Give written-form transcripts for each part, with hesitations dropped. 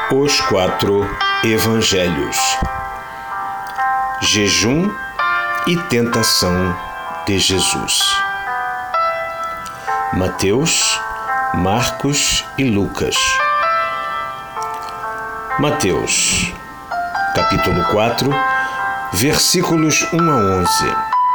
Os 4 Evangelhos. Jejum e tentação de Jesus. Mateus, Marcos e Lucas. Mateus, capítulo 4, versículos 1 a 11.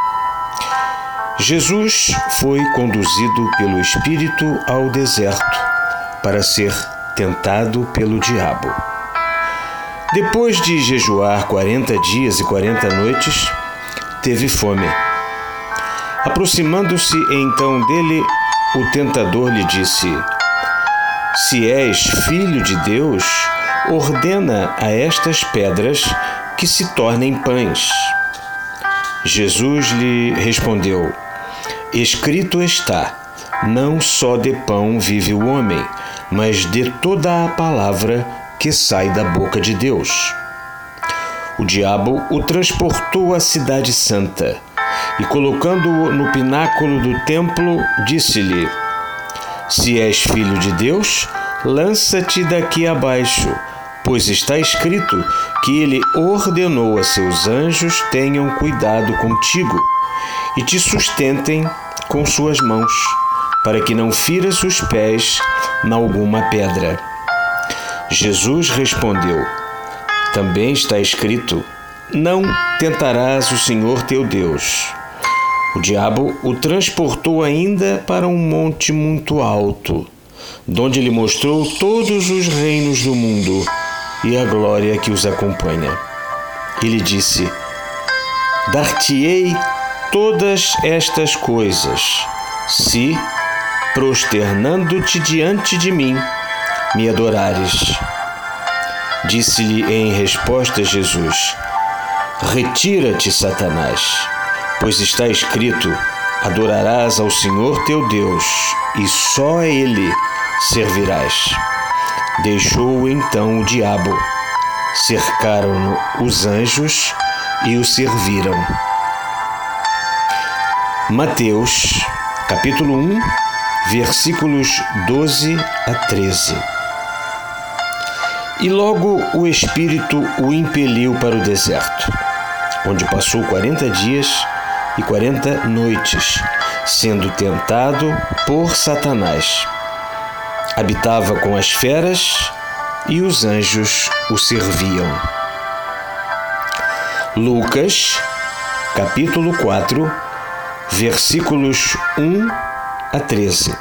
Jesus foi conduzido pelo Espírito ao deserto para ser tentado pelo diabo. Depois de jejuar 40 dias e 40 noites, teve fome. Aproximando-se então dele, o tentador lhe disse: Se és filho de Deus, ordena a estas pedras que se tornem pães. Jesus lhe respondeu: Escrito está, não só de pão vive o homem, mas de toda a palavra que sai da boca de Deus. O diabo o transportou à cidade santa e, colocando-o no pináculo do templo, disse-lhe: Se és filho de Deus, lança-te daqui abaixo, pois está escrito que ele ordenou a seus anjos tenham cuidado contigo e te sustentem com suas mãos, para que não firas os pés em alguma pedra. Jesus respondeu: Também está escrito, não tentarás o Senhor teu Deus. O diabo o transportou ainda para um monte muito alto, donde lhe mostrou todos os reinos do mundo e a glória que os acompanha. Ele disse: Dar-te-ei todas estas coisas, se, prosternando-te diante de mim, me adorares. Disse-lhe em resposta Jesus: Retira-te, Satanás, pois está escrito, adorarás ao Senhor teu Deus, e só a Ele servirás. Deixou então o diabo. Cercaram-no os anjos e o serviram. Mateus, capítulo 1, versículos 12 a 13. E logo o Espírito o impeliu para o deserto, onde passou 40 dias e 40 noites, sendo tentado por Satanás. Habitava com as feras e os anjos o serviam. Lucas, capítulo 4, versículos 1 a 13.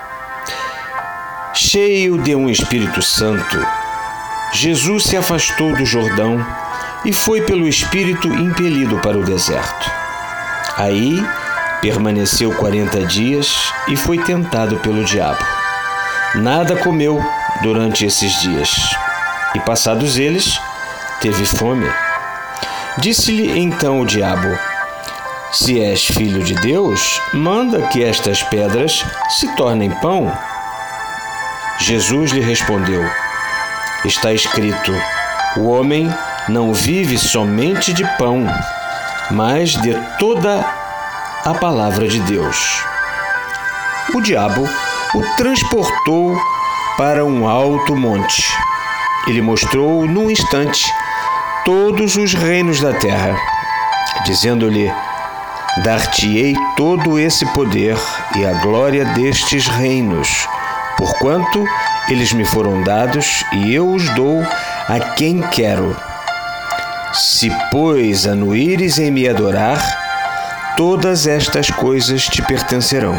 Cheio de um Espírito Santo, Jesus se afastou do Jordão e foi pelo Espírito impelido para o deserto. Aí permaneceu 40 dias e foi tentado pelo diabo. Nada comeu durante esses dias, e passados eles, teve fome. Disse-lhe então o diabo: Se és filho de Deus, manda que estas pedras se tornem pão. Jesus lhe respondeu: Está escrito, o homem não vive somente de pão, mas de toda a palavra de Deus. O diabo o transportou para um alto monte. Ele mostrou num instante todos os reinos da terra, dizendo-lhe: Dar-te-ei todo esse poder e a glória destes reinos, porquanto eles me foram dados e eu os dou a quem quero. Se, pois, anuires em me adorar, todas estas coisas te pertencerão.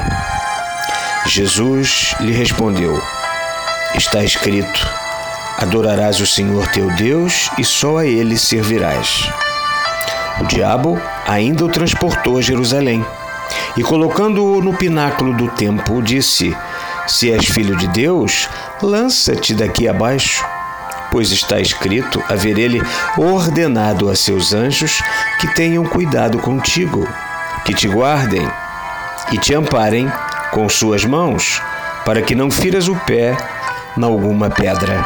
Jesus lhe respondeu: Está escrito, adorarás o Senhor teu Deus e só a Ele servirás. O diabo ainda o transportou a Jerusalém e, colocando-o no pináculo do templo, disse: Se és filho de Deus, lança-te daqui abaixo, pois está escrito haver ele ordenado a seus anjos que tenham cuidado contigo, que te guardem e te amparem com suas mãos, para que não firas o pé em alguma pedra.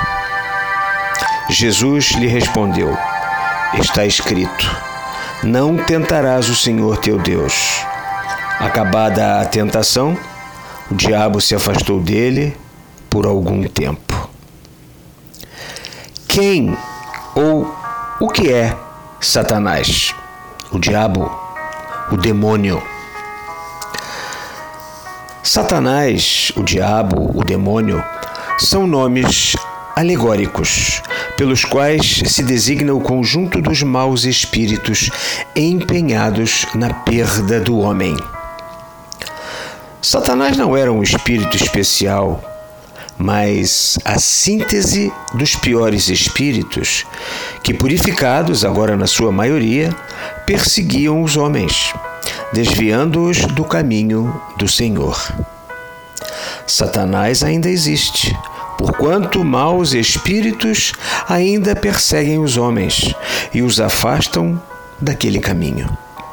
Jesus lhe respondeu: Está escrito, não tentarás o Senhor teu Deus. Acabada a tentação, o diabo se afastou dele por algum tempo. Quem ou o que é Satanás? O diabo, o demônio. Satanás, o diabo, o demônio, são nomes alegóricos, pelos quais se designa o conjunto dos maus espíritos empenhados na perda do homem. Satanás não era um espírito especial, mas a síntese dos piores espíritos que, purificados agora na sua maioria, perseguiam os homens, desviando-os do caminho do Senhor. Satanás ainda existe, porquanto maus espíritos ainda perseguem os homens e os afastam daquele caminho.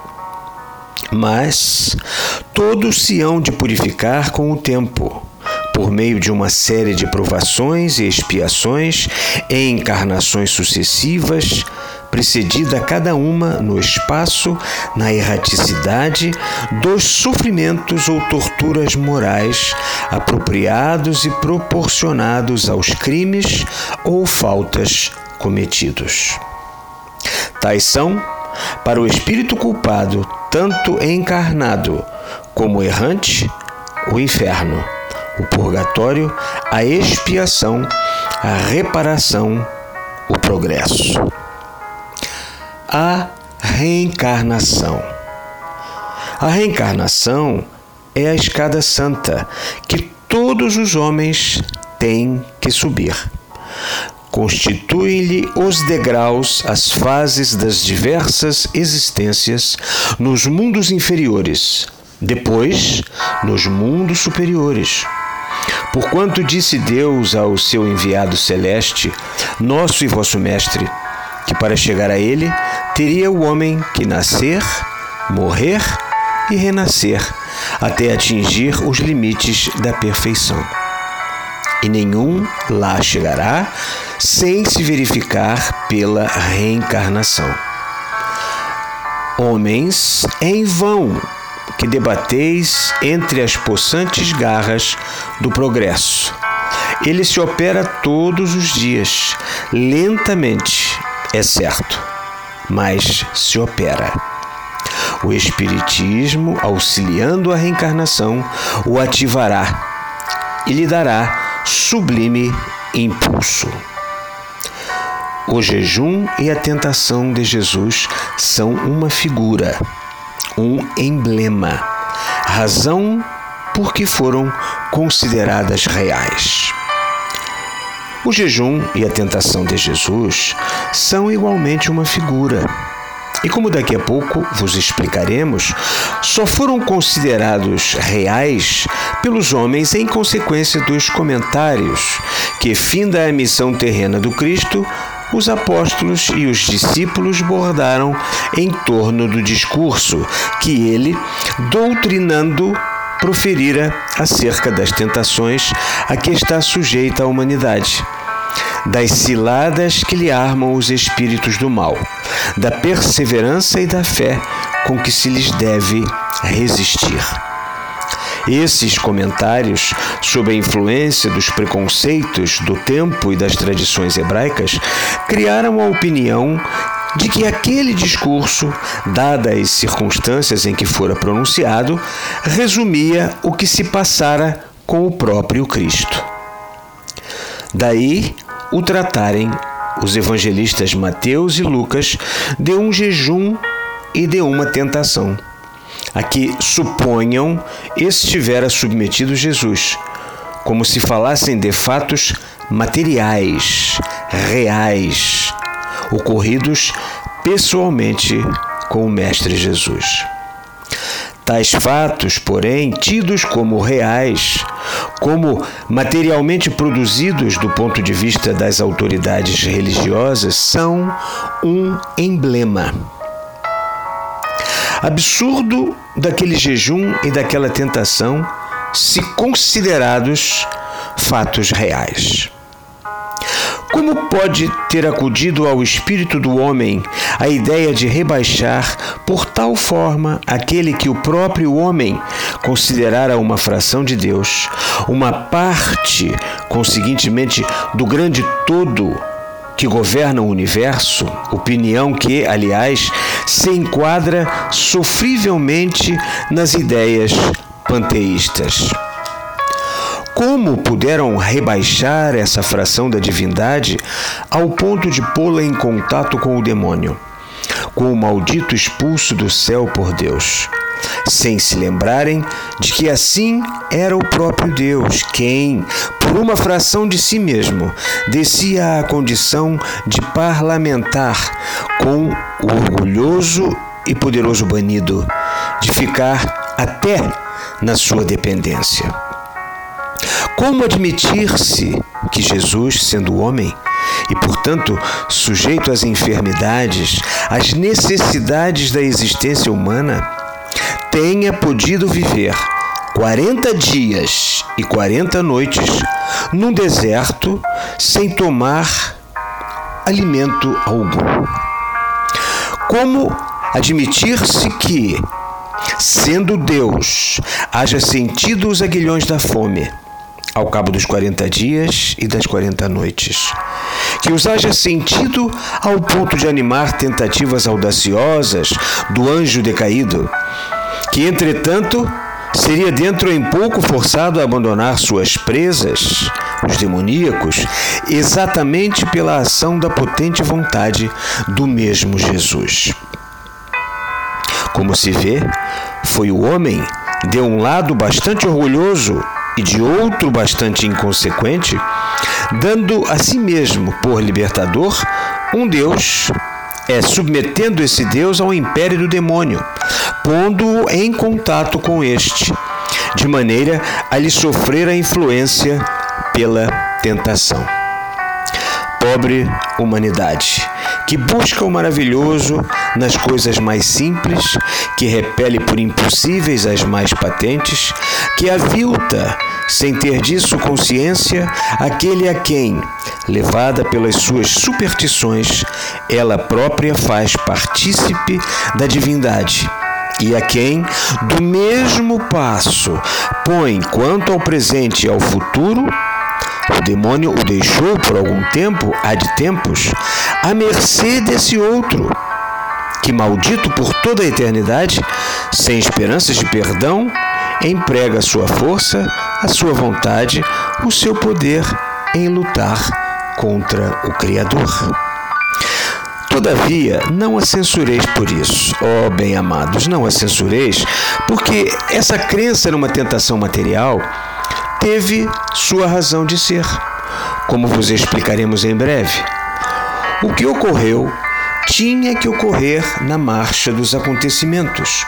Mas todos se hão de purificar com o tempo, por meio de uma série de provações e expiações em encarnações sucessivas, precedida cada uma no espaço, na erraticidade dos sofrimentos ou torturas morais apropriados e proporcionados aos crimes ou faltas cometidos. Tais são, para o espírito culpado, tanto encarnado como errante, o inferno, o purgatório, a expiação, a reparação, o progresso. A reencarnação. A reencarnação é a escada santa que todos os homens têm que subir. Constituem-lhe os degraus, as fases das diversas existências nos mundos inferiores, depois nos mundos superiores. Porquanto disse Deus ao seu enviado celeste, nosso e vosso mestre, que para chegar a ele teria o homem que nascer, morrer e renascer, até atingir os limites da perfeição. E nenhum lá chegará sem se verificar pela reencarnação. Homens, em vão que debateis entre as possantes garras do progresso. Ele se opera todos os dias, lentamente, é certo, mas se opera. O Espiritismo, auxiliando a reencarnação, o ativará e lhe dará sublime impulso. O jejum e a tentação de Jesus são uma figura, um emblema, razão por que foram consideradas reais. O jejum e a tentação de Jesus são igualmente uma figura. E como daqui a pouco vos explicaremos, só foram considerados reais pelos homens em consequência dos comentários que, finda a missão terrena do Cristo, os apóstolos e os discípulos bordaram em torno do discurso que ele, doutrinando, proferira acerca das tentações a que está sujeita a humanidade, das ciladas que lhe armam os espíritos do mal, da perseverança e da fé com que se lhes deve resistir. Esses comentários, sob a influência dos preconceitos do tempo e das tradições hebraicas, criaram a opinião de que aquele discurso, dadas as circunstâncias em que fora pronunciado, resumia o que se passara com o próprio Cristo. Daí o tratarem os evangelistas Mateus e Lucas de um jejum e de uma tentação, a que suponham estivera submetido Jesus, como se falassem de fatos materiais, reais, ocorridos pessoalmente com o Mestre Jesus. Tais fatos, porém, tidos como reais, como materialmente produzidos do ponto de vista das autoridades religiosas, são um emblema. Absurdo daquele jejum e daquela tentação, se considerados fatos reais. Como pode ter acudido ao espírito do homem a ideia de rebaixar por tal forma aquele que o próprio homem considerara uma fração de Deus, uma parte, conseguintemente, do grande todo, que governa o universo, opinião que, aliás, se enquadra sofrivelmente nas ideias panteístas. Como puderam rebaixar essa fração da divindade ao ponto de pô-la em contato com o demônio, com o maldito expulso do céu por Deus, sem se lembrarem de que assim era o próprio Deus quem, por uma fração de si mesmo, descia à condição de parlamentar com o orgulhoso e poderoso banido, de ficar até na sua dependência. Como admitir-se que Jesus, sendo homem, e, portanto, sujeito às enfermidades, às necessidades da existência humana, tenha podido viver 40 dias e 40 noites num deserto sem tomar alimento algum? Como admitir-se que, sendo Deus, haja sentido os aguilhões da fome ao cabo dos 40 dias e das 40 noites, que os haja sentido ao ponto de animar tentativas audaciosas do anjo decaído, que, entretanto, seria dentro em pouco forçado a abandonar suas presas, os demoníacos, exatamente pela ação da potente vontade do mesmo Jesus. Como se vê, foi o homem, de um lado bastante orgulhoso e de outro bastante inconsequente, dando a si mesmo por libertador um Deus, submetendo esse Deus ao império do demônio, pondo-o em contato com este, de maneira a lhe sofrer a influência pela tentação. Pobre humanidade, que busca o maravilhoso nas coisas mais simples, que repele por impossíveis as mais patentes, que avilta, sem ter disso consciência, aquele a quem, levada pelas suas superstições, ela própria faz partícipe da divindade, e a quem, do mesmo passo, põe quanto ao presente e ao futuro, o demônio o deixou por algum tempo, há de tempos, à mercê desse outro, que, maldito por toda a eternidade, sem esperanças de perdão, emprega a sua força, a sua vontade, o seu poder em lutar contra o Criador. Todavia, não a censureis por isso, ó bem-amados, não a censureis, porque essa crença numa tentação material teve sua razão de ser, como vos explicaremos em breve. O que ocorreu tinha que ocorrer na marcha dos acontecimentos.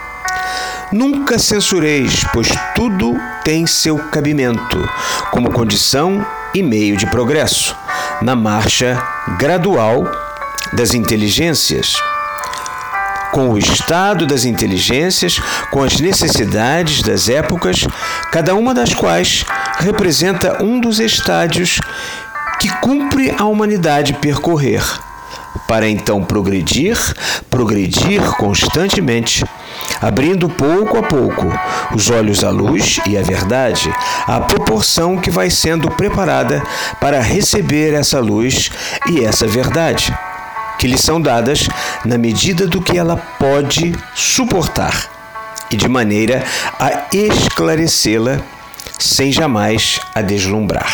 Nunca censureis, pois tudo tem seu cabimento, como condição e meio de progresso, na marcha gradual das inteligências, com o estado das inteligências, com as necessidades das épocas, cada uma das quais representa um dos estádios que cumpre a humanidade percorrer, para então progredir constantemente, abrindo pouco a pouco os olhos à luz e à verdade, à proporção que vai sendo preparada para receber essa luz e essa verdade, que lhe são dadas na medida do que ela pode suportar e de maneira a esclarecê-la sem jamais a deslumbrar.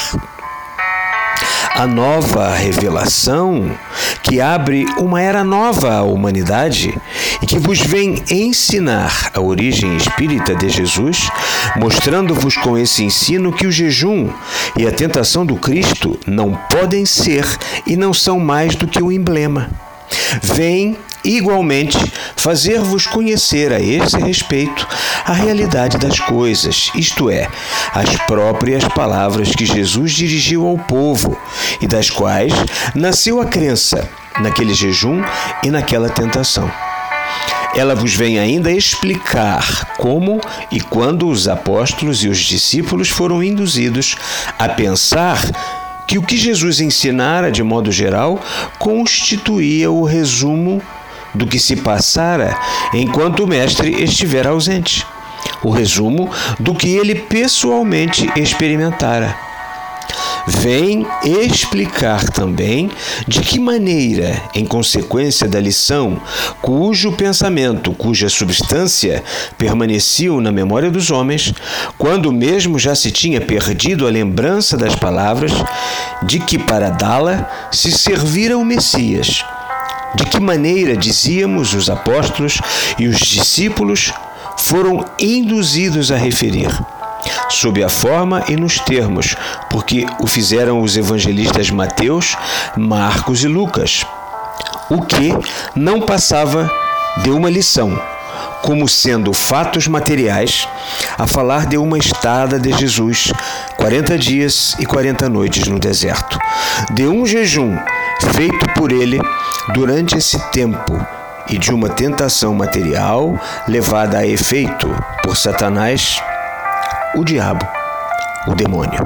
A nova revelação, que abre uma era nova à humanidade e que vos vem ensinar a origem espírita de Jesus, mostrando-vos com esse ensino que o jejum e a tentação do Cristo não podem ser e não são mais do que um emblema. Vem igualmente fazer-vos conhecer a esse respeito a realidade das coisas, isto é, as próprias palavras que Jesus dirigiu ao povo e das quais nasceu a crença naquele jejum e naquela tentação. Ela vos vem ainda explicar como e quando os apóstolos e os discípulos foram induzidos a pensar que o que Jesus ensinara de modo geral constituía o resumo do que se passara enquanto o mestre estiver ausente, o resumo do que ele pessoalmente experimentara. vem explicar também de que maneira, em consequência da lição, cujo pensamento, cuja substância permaneciam na memória dos homens, quando mesmo já se tinha perdido a lembrança das palavras, de que para dá-la se servira o Messias. De que maneira, dizíamos, os apóstolos e os discípulos foram induzidos a referir, sob a forma e nos termos, porque o fizeram os evangelistas Mateus, Marcos e Lucas, o que não passava de uma lição, como sendo fatos materiais, a falar de uma estada de Jesus, 40 dias e 40 noites no deserto, de um jejum feito por ele durante esse tempo e de uma tentação material levada a efeito por Satanás, o diabo, o demônio.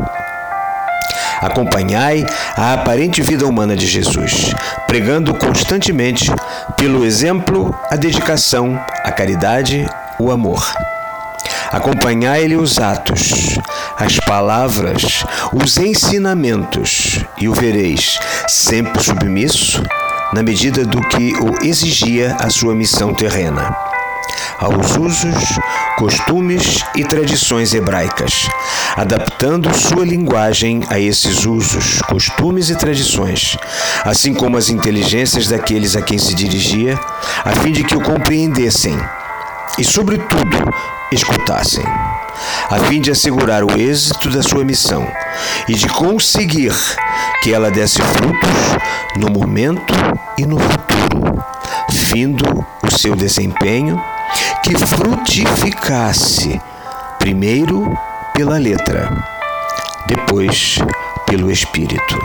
Acompanhai a aparente vida humana de Jesus, pregando constantemente, pelo exemplo, a dedicação, a caridade, o amor. Acompanhai-lhe os atos, as palavras, os ensinamentos, e o vereis sempre submisso, na medida do que o exigia a sua missão terrena, aos usos, costumes e tradições hebraicas, adaptando sua linguagem a esses usos, costumes e tradições, assim como as inteligências daqueles a quem se dirigia, a fim de que o compreendessem e, sobretudo, escutassem, a fim de assegurar o êxito da sua missão e de conseguir que ela desse frutos no momento e no futuro, findo o seu desempenho, que frutificasse, primeiro pela letra, depois pelo Espírito.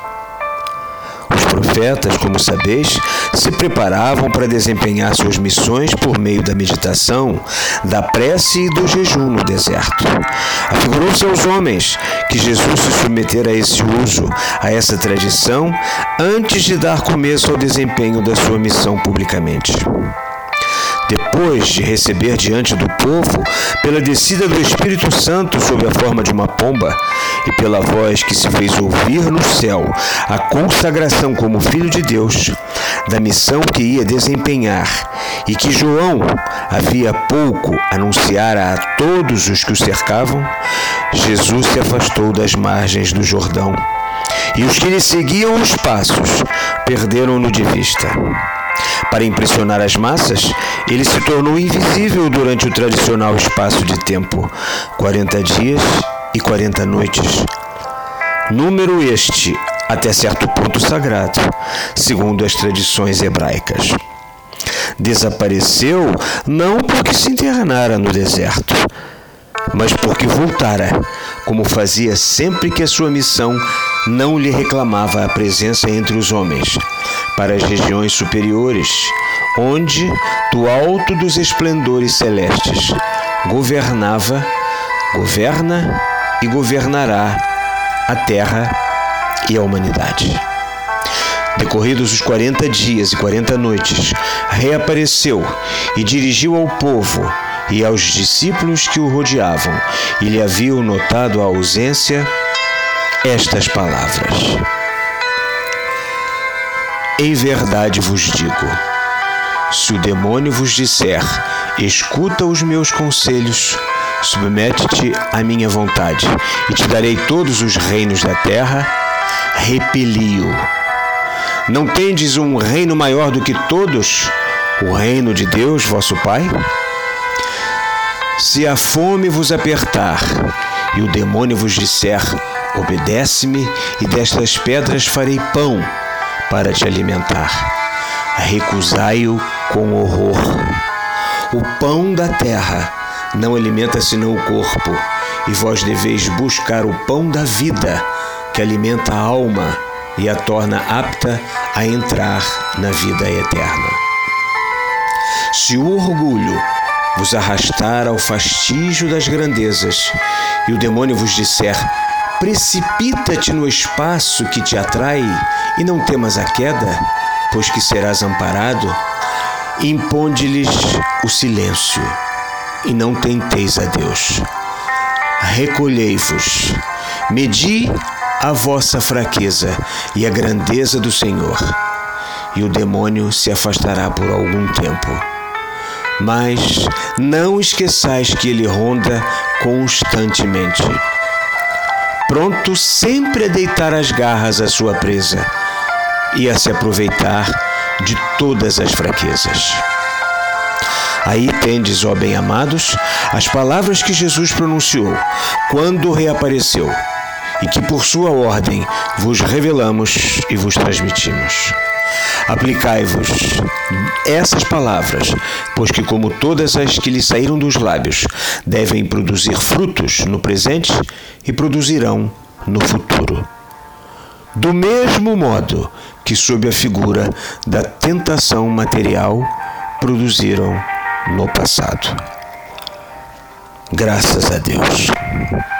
Os profetas, como sabeis, se preparavam para desempenhar suas missões por meio da meditação, da prece e do jejum no deserto. Afigurou-se aos homens que Jesus se submetera a esse uso, a essa tradição, antes de dar começo ao desempenho da sua missão publicamente. Depois de receber diante do povo, pela descida do Espírito Santo sob a forma de uma pomba e pela voz que se fez ouvir no céu, a consagração como Filho de Deus, da missão que ia desempenhar e que João havia pouco anunciara a todos os que o cercavam, Jesus se afastou das margens do Jordão e os que lhe seguiam os passos perderam-no de vista. Para impressionar as massas, ele se tornou invisível durante o tradicional espaço de tempo, 40 dias e 40 noites. Número este, até certo ponto sagrado, segundo as tradições hebraicas. Desapareceu não porque se internara no deserto, mas porque voltara, como fazia sempre que a sua missão não lhe reclamava a presença entre os homens, para as regiões superiores, onde, do alto dos esplendores celestes, governa e governará a terra e a humanidade. Decorridos os 40 dias e 40 noites, reapareceu e dirigiu ao povo e aos discípulos que o rodeavam e lhe haviam notado a ausência estas palavras: Em verdade vos digo, se o demônio vos disser, escuta os meus conselhos, submete-te à minha vontade, e te darei todos os reinos da terra, repeli-o. Não tendes um reino maior do que todos, o reino de Deus, vosso Pai? Se a fome vos apertar, e o demônio vos disser, obedece-me, e destas pedras farei pão para te alimentar, recusai-o com horror. O pão da terra não alimenta senão o corpo, e vós deveis buscar o pão da vida, que alimenta a alma e a torna apta a entrar na vida eterna. Se o orgulho vos arrastar ao fastígio das grandezas, e o demônio vos disser, precipita-te no espaço que te atrai, e não temas a queda, pois que serás amparado, imponde-lhes o silêncio, e não tenteis a Deus. Recolhei-vos, medi a vossa fraqueza e a grandeza do Senhor, e o demônio se afastará por algum tempo. Mas não esqueçais que ele ronda constantemente, pronto sempre a deitar as garras à sua presa e a se aproveitar de todas as fraquezas. Aí tendes, ó bem-amados, as palavras que Jesus pronunciou quando reapareceu e que por sua ordem vos revelamos e vos transmitimos. Aplicai-vos essas palavras, pois que, como todas as que lhe saíram dos lábios, devem produzir frutos no presente e produzirão no futuro. Do mesmo modo que, sob a figura da tentação material, produziram no passado. Graças a Deus.